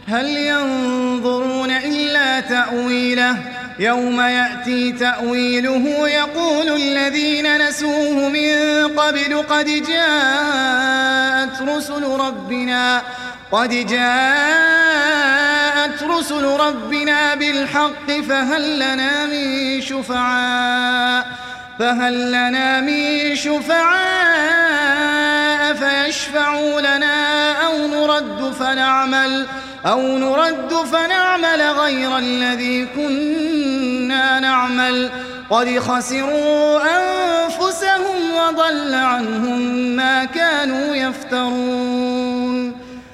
هل ينظرون إلا تأويله يوم يأتي تأويله يقول الذين نسوه من قبل قد جاءت رسل ربنا بالحق فهل لنا من شفعاء فيشفعوا لنا أو نرد فنعمل غير الذي كنا نعمل قد خسروا أنفسهم وضل عنهم ما كانوا يفترون.